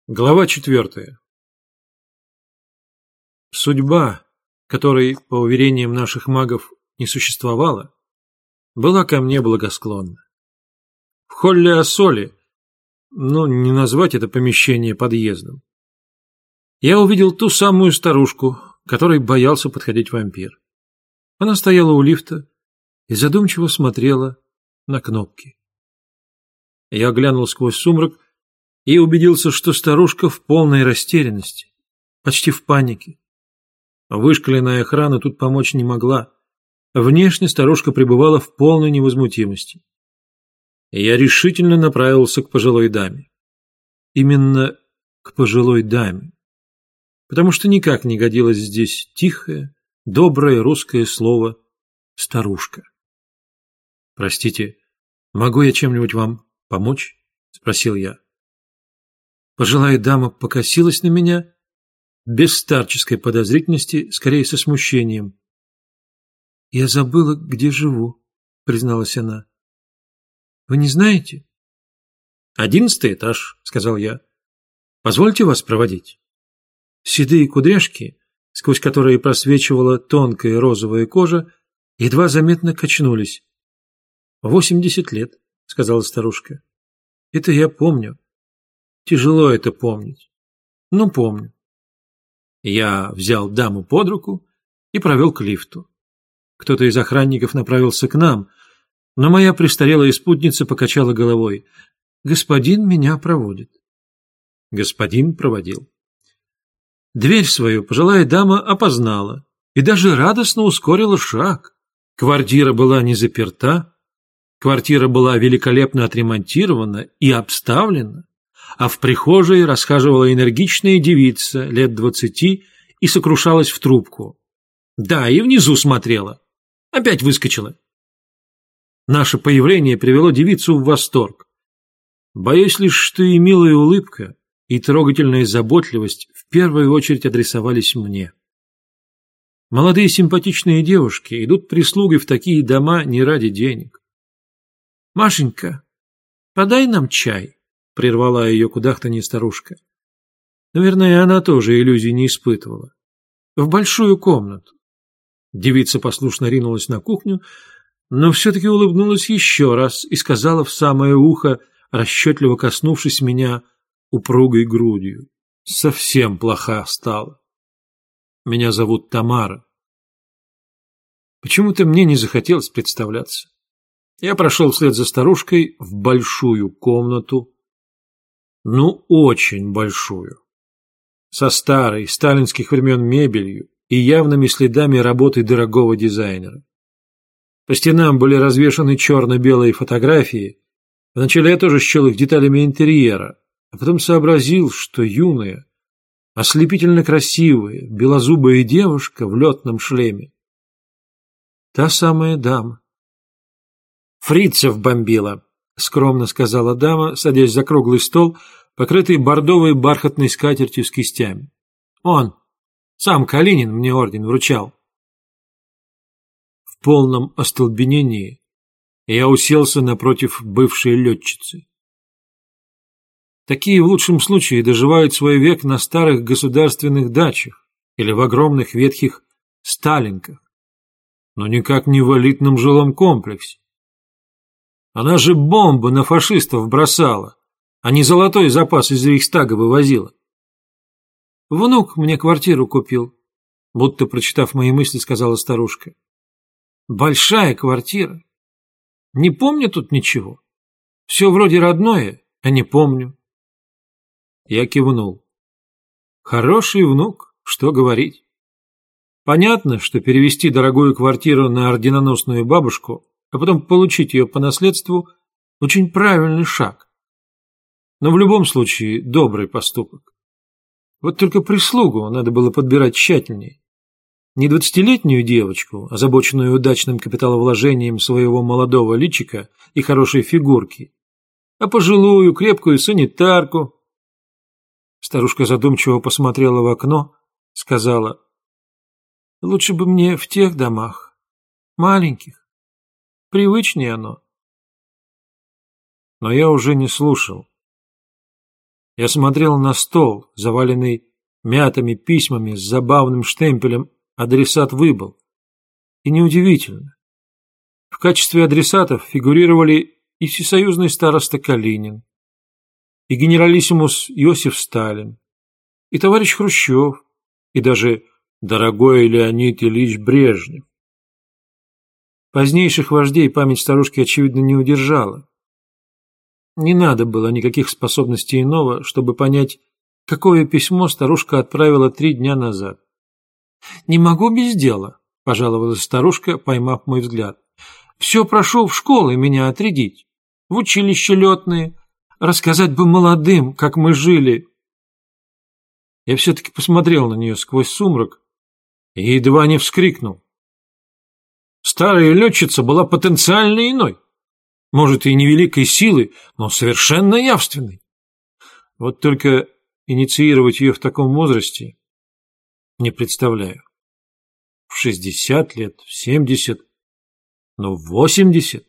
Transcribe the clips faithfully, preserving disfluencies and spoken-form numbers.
Глава четвертая. Судьба, которой, по уверениям наших магов, не существовало, была ко мне благосклонна. В холле Ассоли, ну, не назвать это помещение подъездом, я увидел ту самую старушку, которой боялся подходить вампир. Она стояла у лифта и задумчиво смотрела на кнопки. Я глянул сквозь сумрак и убедился, что старушка в полной растерянности, почти в панике. Вышкаленная охрана тут помочь не могла. Внешне старушка пребывала в полной невозмутимости. И я решительно направился к пожилой даме. Именно к пожилой даме. Потому что никак не годилось здесь тихое, доброе русское слово «старушка». «Простите, могу я чем-нибудь вам помочь?» – спросил я. Пожилая дама покосилась на меня, без старческой подозрительности, скорее со смущением. «Я забыла, где живу», — призналась она. «Вы не знаете?» «Одиннадцатый этаж», — сказал я. «Позвольте вас проводить». Седые кудряшки, сквозь которые просвечивала тонкая розовая кожа, едва заметно качнулись. «Восемьдесят лет», — сказала старушка. «Это я помню. Тяжело это помнить. Но помню». Я взял даму под руку и провел к лифту. Кто-то из охранников направился к нам, но моя престарелая спутница покачала головой. «Господин меня проводит». Господин проводил. Дверь свою пожилая дама опознала и даже радостно ускорила шаг. Квартира была не заперта, квартира была великолепно отремонтирована и обставлена, а в прихожей расхаживала энергичная девица лет двадцати и сокрушалась в трубку. Да, и внизу смотрела. Опять выскочила. Наше появление привело девицу в восторг. Боюсь лишь, что и милая улыбка, и трогательная заботливость в первую очередь адресовались мне. Молодые симпатичные девушки идут прислугой в такие дома не ради денег. «Машенька, подай нам чай», — прервала ее кудахтанье старушка. Наверное, она тоже иллюзий не испытывала. «В большую комнату». Девица послушно ринулась на кухню, но все-таки улыбнулась еще раз и сказала в самое ухо, расчетливо коснувшись меня упругой грудью. Совсем плоха стала. «Меня зовут Тамара». Почему-то мне не захотелось представляться. Я прошел вслед за старушкой в большую комнату, ну, очень большую, со старой, сталинских времен мебелью и явными следами работы дорогого дизайнера. По стенам были развешаны черно-белые фотографии. Вначале я тоже счел их деталями интерьера, а потом сообразил, что юная, ослепительно красивая, белозубая девушка в летном шлеме — та самая дама. «Фрицев бомбила», — скромно сказала дама, садясь за круглый стол, покрытый бордовой бархатной скатертью с кистями. «Он, сам Калинин, мне орден вручал». В полном остолбенении я уселся напротив бывшей летчицы. Такие в лучшем случае доживают свой век на старых государственных дачах или в огромных ветхих сталинках, но никак не в элитном жилом комплексе. Она же бомбы на фашистов бросала, а не золотой запас из Рейхстага вывозила. «Внук мне квартиру купил», — будто прочитав мои мысли, сказала старушка. «Большая квартира. Не помню тут ничего. Все вроде родное, а не помню». Я кивнул. Хороший внук, что говорить. Понятно, что перевести дорогую квартиру на орденоносную бабушку, а потом получить ее по наследству – очень правильный шаг. Но в любом случае добрый поступок. Вот только прислугу надо было подбирать тщательнее. Не двадцатилетнюю девочку, озабоченную удачным капиталовложением своего молодого личика и хорошей фигурки, а пожилую, крепкую санитарку. Старушка задумчиво посмотрела в окно, сказала: «Лучше бы мне в тех домах, маленьких. Привычнее оно». Но я уже не слушал. Я смотрел на стол, заваленный мятыми письмами с забавным штемпелем «Адресат выбыл». И неудивительно. В качестве адресатов фигурировали и всесоюзный староста Калинин, и генералиссимус Иосиф Сталин, и товарищ Хрущев, и даже дорогой Леонид Ильич Брежнев. Позднейших вождей память старушки, очевидно, не удержала. Не надо было никаких способностей иного, чтобы понять, какое письмо старушка отправила три дня назад. «Не могу без дела», – пожаловалась старушка, поймав мой взгляд. «Все прошу в школы меня отрядить, в училище летные, рассказать бы молодым, как мы жили». Я все-таки посмотрел на нее сквозь сумрак и едва не вскрикнул. Старая летчица была потенциально иной. Может, и невеликой силы, но совершенно явственной. Вот только инициировать ее в таком возрасте не представляю. В шестьдесят лет, в семьдесят, но в восемьдесят.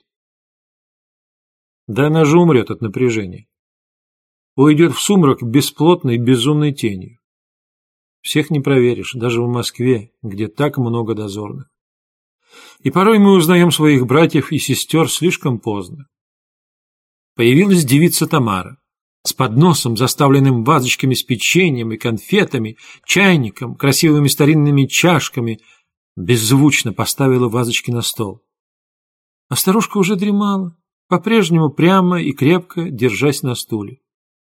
Да она же умрет от напряжения. Уйдет в сумрак бесплотной, безумной тенью. Всех не проверишь, даже в Москве, где так много дозорных. И порой мы узнаем своих братьев и сестер слишком поздно. Появилась девица Тамара с подносом, заставленным вазочками с печеньем и конфетами, чайником, красивыми старинными чашками, беззвучно поставила вазочки на стол. А старушка уже дремала, по-прежнему прямо и крепко держась на стуле.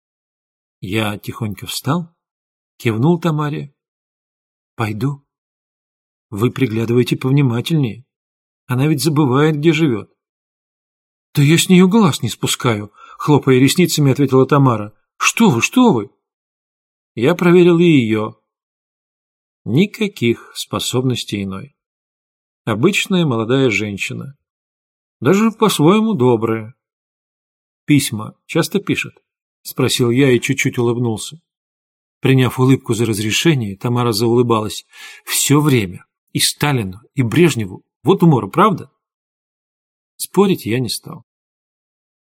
Я тихонько встал, кивнул Тамаре. «Пойду. Вы приглядывайте повнимательнее. Она ведь забывает, где живет». «Да я с нее глаз не спускаю», — хлопая ресницами, ответила Тамара. «Что вы, что вы?» Я проверил и ее. Никаких способностей иной. Обычная молодая женщина. Даже по-своему добрая. «Письма часто пишет?» — спросил я и чуть-чуть улыбнулся. Приняв улыбку за разрешение, Тамара заулыбалась. «Все время. И Сталину, и Брежневу. Вот умора, правда?» Спорить я не стал.